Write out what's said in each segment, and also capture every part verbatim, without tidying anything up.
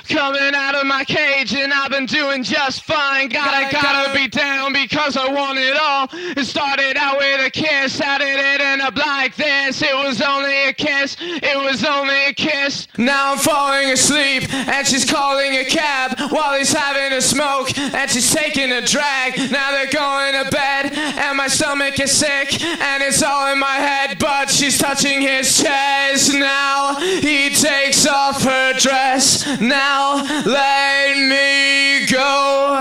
Coming out of my cage and I've been doing just fine. Gotta, gotta be down because I want it all. It started out with a kiss. How did it end up like this? It was only a kiss. It was only a kiss. Now I'm falling asleep and she's calling a cab while he's having a smoke and she's taking a drag. Now they're going to bed and my stomach is sick and it's all in my head, but she's touching his chest. Now he takes off her dress. Now let me go.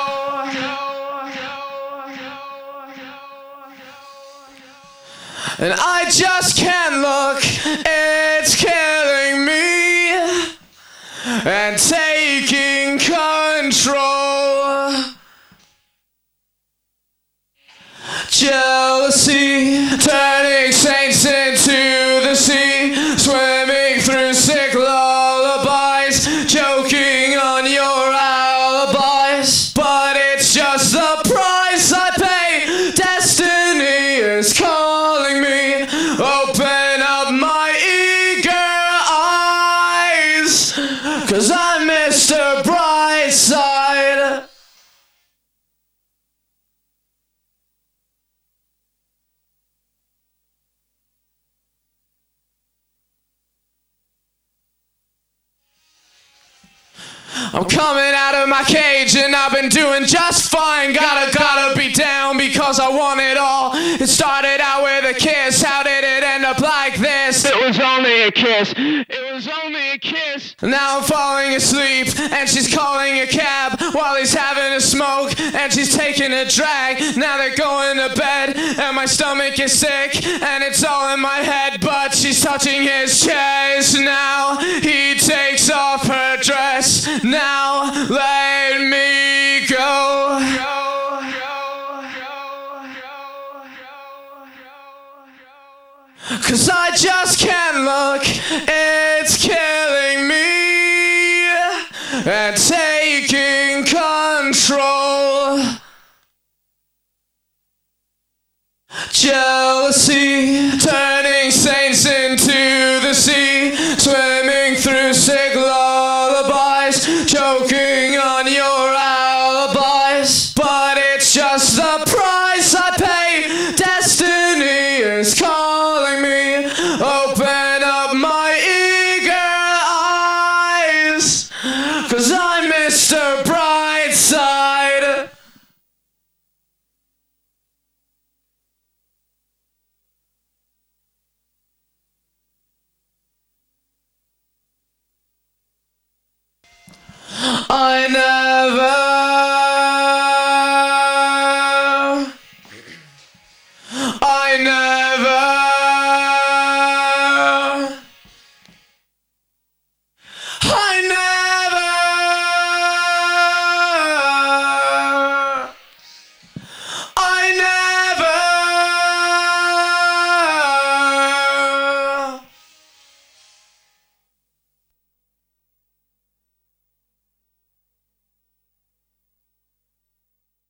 And I just can't look, it's killing me and taking control. Jealousy, turning saints into the sea, swimming through sick lullabies, choking on your alibis. But it's just the price I pay. Destiny is calling me. Open up my eager eyes, 'cause I'm Mister Brightside. I'm coming out of my cage and I've been doing just fine. Gotta, gotta be down because I want it all. It started out with a kiss. How did it end up like this? It was only a kiss. It was only a kiss. Now I'm falling asleep and she's calling a cab while he's having a smoke and she's taking a drag. Now they're going to bed and my stomach is sick and it's all in my head, but she's touching his chest. Now he takes off her dress. Now let me go. 'Cause I just can't look, it's killing me and taking control. Jealousy, turning saints into the sea, swimming